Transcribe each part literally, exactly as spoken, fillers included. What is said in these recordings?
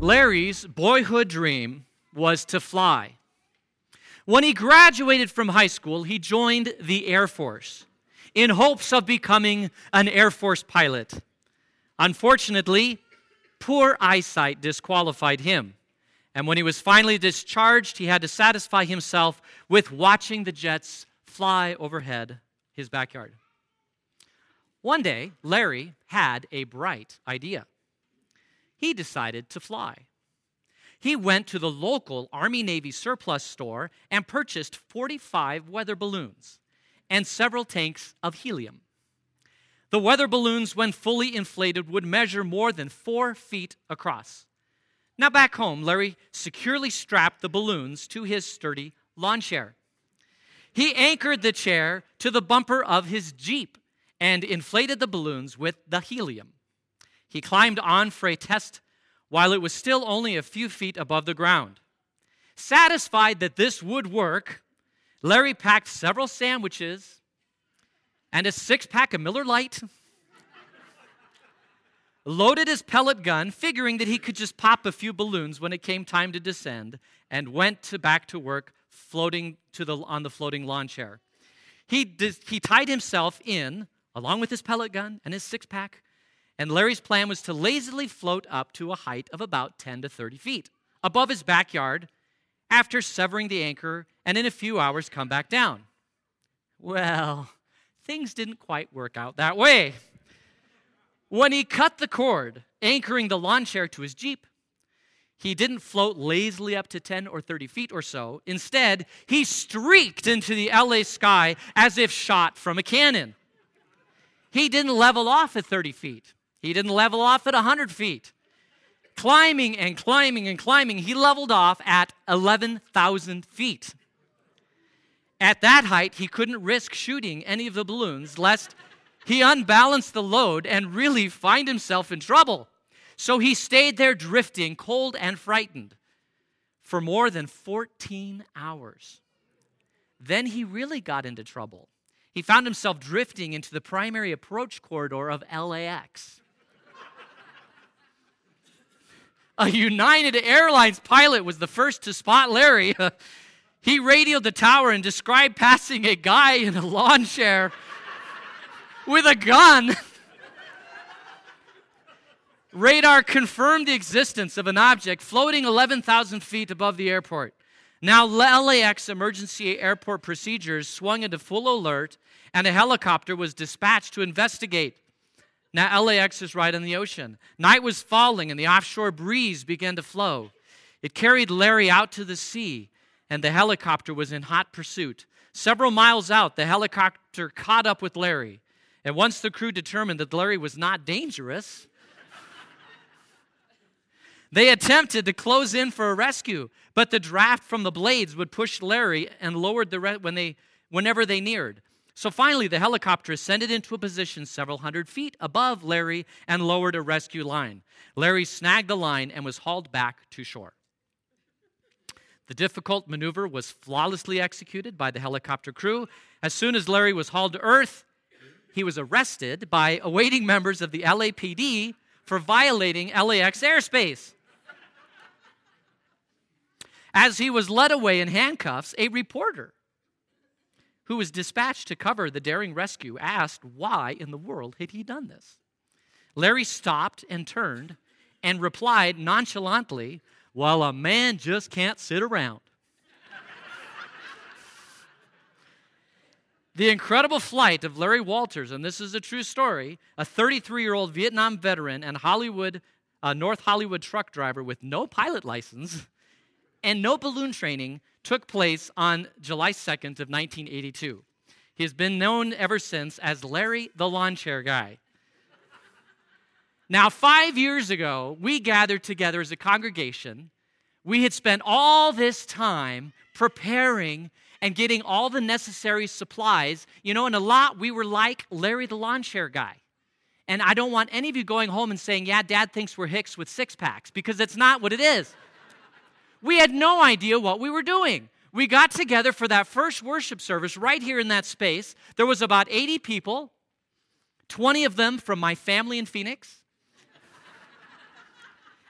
Larry's boyhood dream was to fly. When he graduated from high school, he joined the Air Force in hopes of becoming an Air Force pilot. Unfortunately, poor eyesight disqualified him. And when he was finally discharged, he had to satisfy himself with watching the jets fly overhead his backyard. One day, Larry had a bright idea. He decided to fly. He went to the local Army-Navy surplus store and purchased forty-five weather balloons and several tanks of helium. The weather balloons, when fully inflated, would measure more than four feet across. Now back home, Larry securely strapped the balloons to his sturdy lawn chair. He anchored the chair to the bumper of his Jeep and inflated the balloons with the helium. He climbed on for a test while it was still only a few feet above the ground. Satisfied that this would work, Larry packed several sandwiches and a six-pack of Miller Lite, loaded his pellet gun, figuring that he could just pop a few balloons when it came time to descend, and went to back to work floating to the on the floating lawn chair. He, did, he tied himself in, along with his pellet gun and his six-pack, and Larry's plan was to lazily float up to a height of about ten to thirty feet above his backyard after severing the anchor and in a few hours come back down. Well, things didn't quite work out that way. When he cut the cord, anchoring the lawn chair to his Jeep, he didn't float lazily up to ten or thirty feet or so. Instead, he streaked into the L A sky as if shot from a cannon. He didn't level off at thirty feet. He didn't level off at one hundred feet. Climbing and climbing and climbing, he leveled off at eleven thousand feet. At that height, he couldn't risk shooting any of the balloons lest he unbalanced the load and really find himself in trouble. So he stayed there drifting, cold and frightened, for more than fourteen hours. Then he really got into trouble. He found himself drifting into the primary approach corridor of L A X. A United Airlines pilot was the first to spot Larry. He radioed the tower and described passing a guy in a lawn chair with a gun. Radar confirmed the existence of an object floating eleven thousand feet above the airport. Now, L A X emergency airport procedures swung into full alert, and a helicopter was dispatched to investigate. Now, L A X is right on the ocean. Night was falling, and the offshore breeze began to flow. It carried Larry out to the sea, and the helicopter was in hot pursuit. Several miles out, the helicopter caught up with Larry. And once the crew determined that Larry was not dangerous, they attempted to close in for a rescue, but the draft from the blades would push Larry and lowered the re- when they, whenever they neared. So finally, the helicopter ascended into a position several hundred feet above Larry and lowered a rescue line. Larry snagged the line and was hauled back to shore. The difficult maneuver was flawlessly executed by the helicopter crew. As soon as Larry was hauled to earth, he was arrested by awaiting members of the L A P D for violating L A X airspace. As he was led away in handcuffs, a reporter who was dispatched to cover the daring rescue asked why in the world had he done this. Larry stopped and turned and replied nonchalantly, "Well, a man just can't sit around." The incredible flight of Larry Walters, and this is a true story, a thirty-three-year-old Vietnam veteran and Hollywood, uh, North Hollywood truck driver with no pilot license and no balloon training, took place on July second of nineteen eighty-two. He has been known ever since as Larry the Lawn Chair Guy. Now, five years ago, we gathered together as a congregation. We had spent all this time preparing and getting all the necessary supplies. You know, in a lot, we were like Larry the Lawn Chair Guy. And I don't want any of you going home and saying, yeah, Dad thinks we're hicks with six-packs, because that's not what it is. We had no idea what we were doing. We got together for that first worship service right here in that space. There was about eighty people, twenty of them from my family in Phoenix.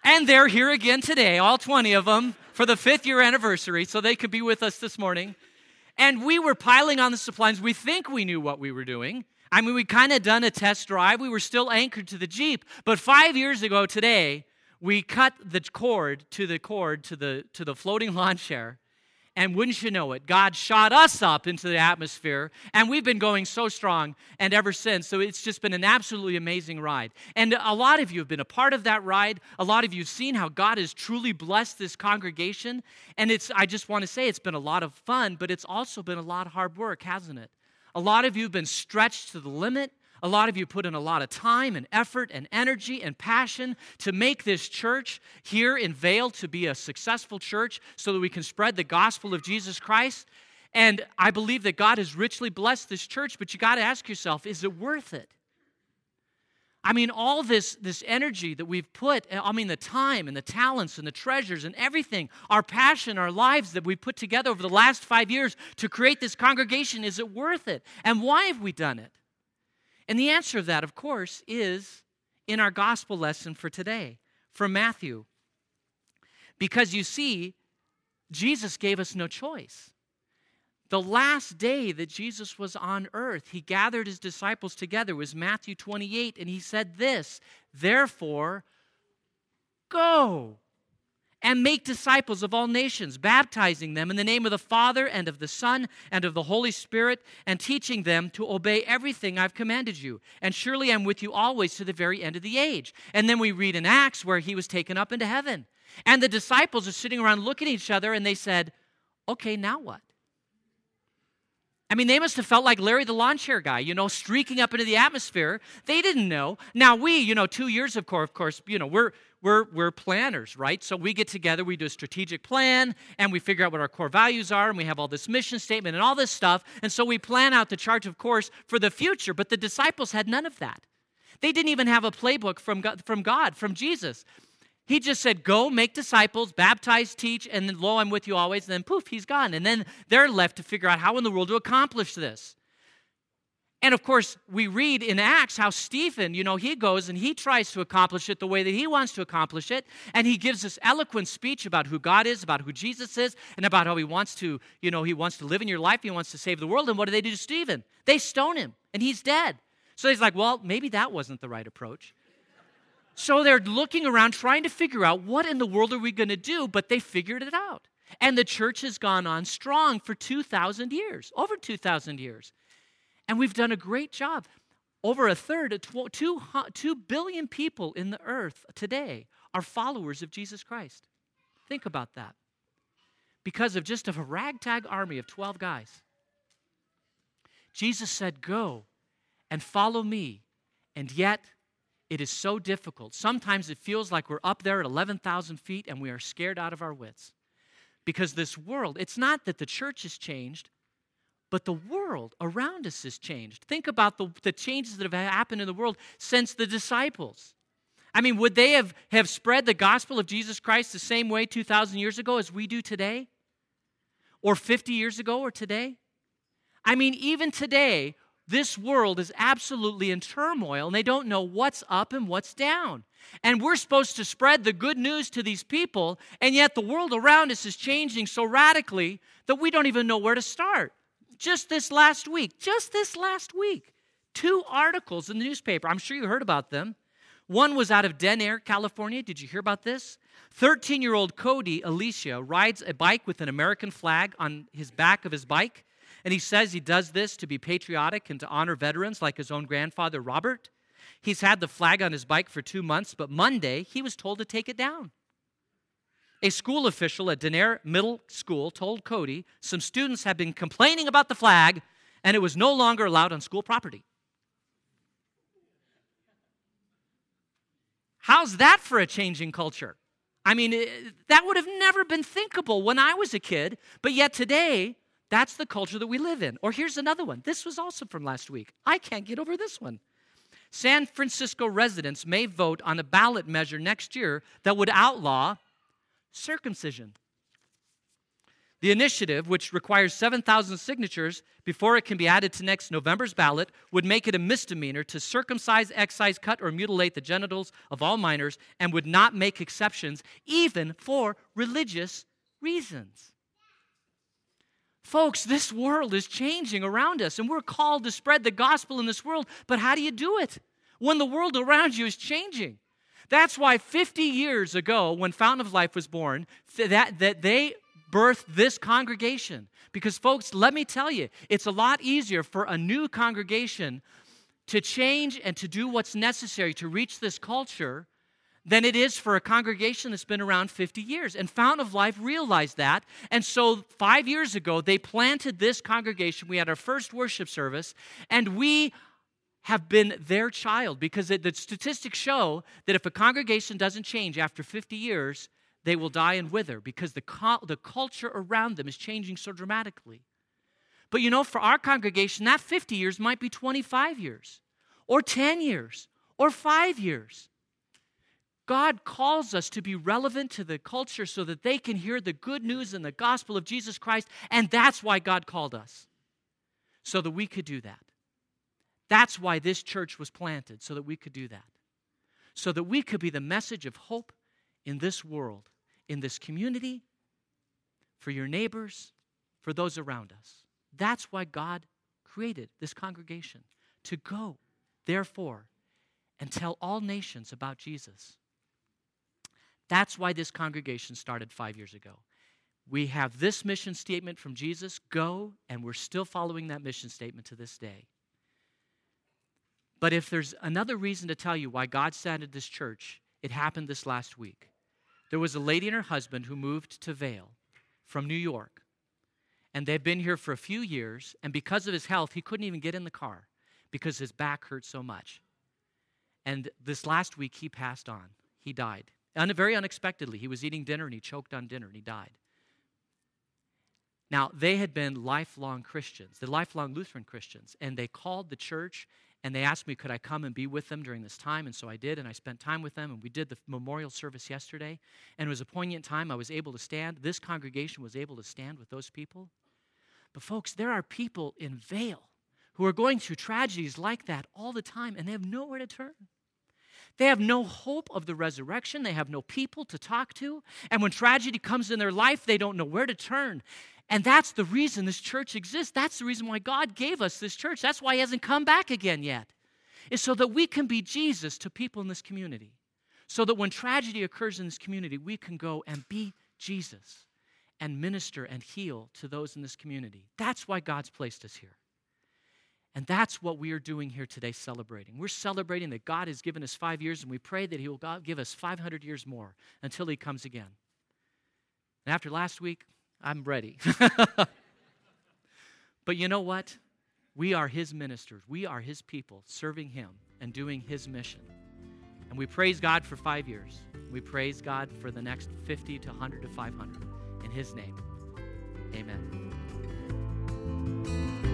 And they're here again today, all twenty of them, for the fifth year anniversary, so they could be with us this morning. And we were piling on the supplies. We think we knew what we were doing. I mean, we kind of done a test drive. We were still anchored to the Jeep. But five years ago today, we cut the cord to the cord to the to the floating lawn chair. And wouldn't you know it, God shot us up into the atmosphere, and we've been going so strong, and ever since. So it's just been an absolutely amazing ride. And a lot of you have been a part of that ride. A lot of you have seen how God has truly blessed this congregation. And it's I just want to say it's been a lot of fun, but it's also been a lot of hard work, hasn't it? A lot of you have been stretched to the limit. A lot of you put in a lot of time and effort and energy and passion to make this church here in Vail to be a successful church so that we can spread the gospel of Jesus Christ. And I believe that God has richly blessed this church, but you got to ask yourself, is it worth it? I mean, all this, this energy that we've put, I mean, the time and the talents and the treasures and everything, our passion, our lives that we put together over the last five years to create this congregation, is it worth it? And why have we done it? And the answer to that, of course, is in our gospel lesson for today, from Matthew. Because you see, Jesus gave us no choice. The last day that Jesus was on earth, he gathered his disciples together. It was Matthew twenty-eight, and he said this, "Therefore, go and make disciples of all nations, baptizing them in the name of the Father and of the Son and of the Holy Spirit, and teaching them to obey everything I've commanded you. And surely I'm with you always to the very end of the age." And then we read in Acts where he was taken up into heaven. And the disciples are sitting around looking at each other, and they said, okay, now what? I mean, they must have felt like Larry the lawn chair guy, you know, streaking up into the atmosphere. They didn't know. Now we, you know, two years of course, of course, you know, we're we're we're planners, right? So we get together, we do a strategic plan, and we figure out what our core values are, and we have all this mission statement and all this stuff. And so we plan out the charge of course for the future. But the disciples had none of that. They didn't even have a playbook from God, from God, from Jesus. He just said, go, make disciples, baptize, teach, and then, lo, I'm with you always. And then, poof, he's gone. And then they're left to figure out how in the world to accomplish this. And, of course, we read in Acts how Stephen, you know, he goes and he tries to accomplish it the way that he wants to accomplish it. And he gives this eloquent speech about who God is, about who Jesus is, and about how he wants to, you know, he wants to live in your life. He wants to save the world. And what do they do to Stephen? They stone him, and he's dead. So he's like, well, maybe that wasn't the right approach. So they're looking around trying to figure out what in the world are we going to do, but they figured it out. And the church has gone on strong for two thousand years, over two thousand years. And we've done a great job. Over a third, of two, two billion people in the earth today are followers of Jesus Christ. Think about that. Because of just a ragtag army of twelve guys. Jesus said, go and follow me, and yet it is so difficult. Sometimes it feels like we're up there at eleven thousand feet and we are scared out of our wits. Because this world, it's not that the church has changed, but the world around us has changed. Think about the, the changes that have happened in the world since the disciples. I mean, would they have, have spread the gospel of Jesus Christ the same way two thousand years ago as we do today? Or fifty years ago or today? I mean, even today, this world is absolutely in turmoil, and they don't know what's up and what's down. And we're supposed to spread the good news to these people, and yet the world around us is changing so radically that we don't even know where to start. Just this last week, just this last week, two articles in the newspaper. I'm sure you heard about them. One was out of Den Air, California. Did you hear about this? thirteen-year-old Cody Alicia rides a bike with an American flag on his back of his bike. And he says he does this to be patriotic and to honor veterans like his own grandfather, Robert. He's had the flag on his bike for two months, but Monday he was told to take it down. A school official at Den Air Middle School told Cody some students had been complaining about the flag and it was no longer allowed on school property. How's that for a changing culture? I mean, that would have never been thinkable when I was a kid, but yet today, that's the culture that we live in. Or here's another one. This was also from last week. I can't get over this one. San Francisco residents may vote on a ballot measure next year that would outlaw circumcision. The initiative, which requires seven thousand signatures before it can be added to next November's ballot, would make it a misdemeanor to circumcise, excise, cut, or mutilate the genitals of all minors and would not make exceptions even for religious reasons. Folks, this world is changing around us, and we're called to spread the gospel in this world, but how do you do it when the world around you is changing? That's why fifty years ago, when Fountain of Life was born, that, that they birthed this congregation. Because, folks, let me tell you, it's a lot easier for a new congregation to change and to do what's necessary to reach this culture than it is for a congregation that's been around fifty years. And Fountain of Life realized that. And so five years ago, they planted this congregation. We had our first worship service, and we have been their child, because the statistics show that if a congregation doesn't change after fifty years, they will die and wither, because the, the culture around them is changing so dramatically. But you know, for our congregation, that fifty years might be twenty-five years, or ten years, or five years. God calls us to be relevant to the culture so that they can hear the good news and the gospel of Jesus Christ, and that's why God called us, so that we could do that. That's why this church was planted, so that we could do that. So that we could be the message of hope in this world, in this community, for your neighbors, for those around us. That's why God created this congregation, to go, therefore, and tell all nations about Jesus. That's why this congregation started five years ago. We have this mission statement from Jesus, go, and we're still following that mission statement to this day. But if there's another reason to tell you why God started this church, it happened this last week. There was a lady and her husband who moved to Vail from New York. And they've been here for a few years, and because of his health, he couldn't even get in the car because his back hurt so much. And this last week, he passed on. He died. Un- very unexpectedly. He was eating dinner, and he choked on dinner, and he died. Now, they had been lifelong Christians, the lifelong Lutheran Christians, and they called the church, and they asked me, could I come and be with them during this time? And so I did, and I spent time with them, and we did the memorial service yesterday, and it was a poignant time. I was able to stand. This congregation was able to stand with those people. But folks, there are people in Vail who are going through tragedies like that all the time, and they have nowhere to turn. They have no hope of the resurrection. They have no people to talk to. And when tragedy comes in their life, they don't know where to turn. And that's the reason this church exists. That's the reason why God gave us this church. That's why he hasn't come back again yet. Is so that we can be Jesus to people in this community. So that when tragedy occurs in this community, we can go and be Jesus and minister and heal to those in this community. That's why God's placed us here. And that's what we are doing here today, celebrating. We're celebrating that God has given us five years, and we pray that he will give us five hundred years more until he comes again. And after last week, I'm ready. But you know what? We are his ministers. We are his people serving him and doing his mission. And we praise God for five years. We praise God for the next fifty to one hundred to five hundred. In his name, amen.